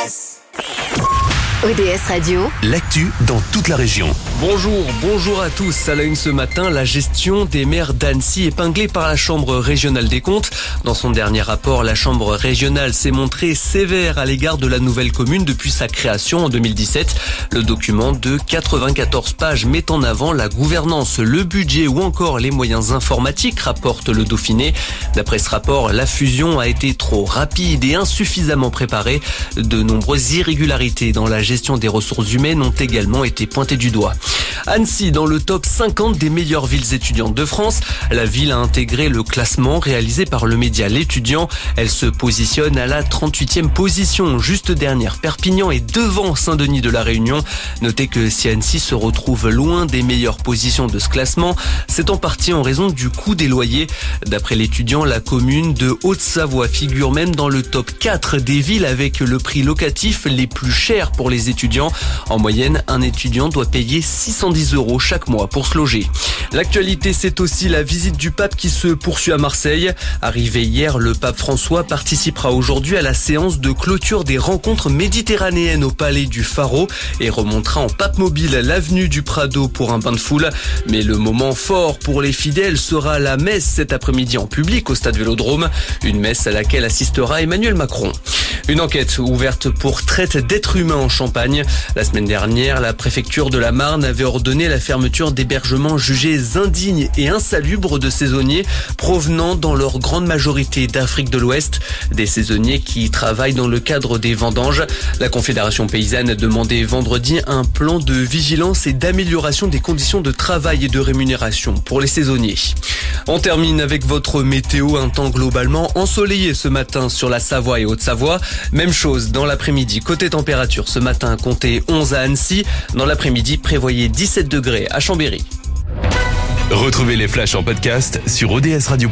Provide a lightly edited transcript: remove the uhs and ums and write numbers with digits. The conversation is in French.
ODS Radio, l'actu dans toute la région. Bonjour à tous. À la une ce matin, la gestion des maires d'Annecy épinglée par la Chambre régionale des comptes. Dans son dernier rapport, la Chambre régionale s'est montrée sévère à l'égard de la nouvelle commune depuis sa création en 2017. Le document de 94 pages met en avant la gouvernance, le budget ou encore les moyens informatiques, rapporte le Dauphiné. D'après ce rapport, la fusion a été trop rapide et insuffisamment préparée. De nombreuses irrégularités dans la gestion des ressources humaines ont également été pointées du doigt. Annecy dans le top 50 des meilleures villes étudiantes de France. La ville a intégré le classement réalisé par le média L'Étudiant. Elle se positionne à la 38e position, juste derrière Perpignan et devant Saint-Denis de la Réunion. Notez que si Annecy se retrouve loin des meilleures positions de ce classement, c'est en partie en raison du coût des loyers. D'après L'Étudiant, la commune de Haute-Savoie figure même dans le top 4 des villes avec le prix locatif les plus chers pour les étudiants. En moyenne, un étudiant doit payer 610 € chaque mois pour se loger. L'actualité, c'est aussi la visite du pape qui se poursuit à Marseille. Arrivé hier, le pape François participera aujourd'hui à la séance de clôture des rencontres méditerranéennes au palais du Pharo et remontera en pape mobile l'avenue du Prado pour un bain de foule. Mais le moment fort pour les fidèles sera la messe cet après-midi en public au stade Vélodrome. Une messe à laquelle assistera Emmanuel Macron. Une enquête ouverte pour traite d'êtres humains en Champagne. La semaine dernière, la préfecture de la Marne avait ordonné la fermeture d'hébergements jugés indignes et insalubres de saisonniers provenant dans leur grande majorité d'Afrique de l'Ouest. Des saisonniers qui travaillent dans le cadre des vendanges. La Confédération paysanne a demandé vendredi un plan de vigilance et d'amélioration des conditions de travail et de rémunération pour les saisonniers. On termine avec votre météo, un temps globalement ensoleillé ce matin sur la Savoie et Haute-Savoie. Même chose dans l'après-midi. Côté température, ce matin, comptez 11 à Annecy. Dans l'après-midi, prévoyez 17 degrés à Chambéry. Retrouvez les flashs en podcast sur odsradio.com.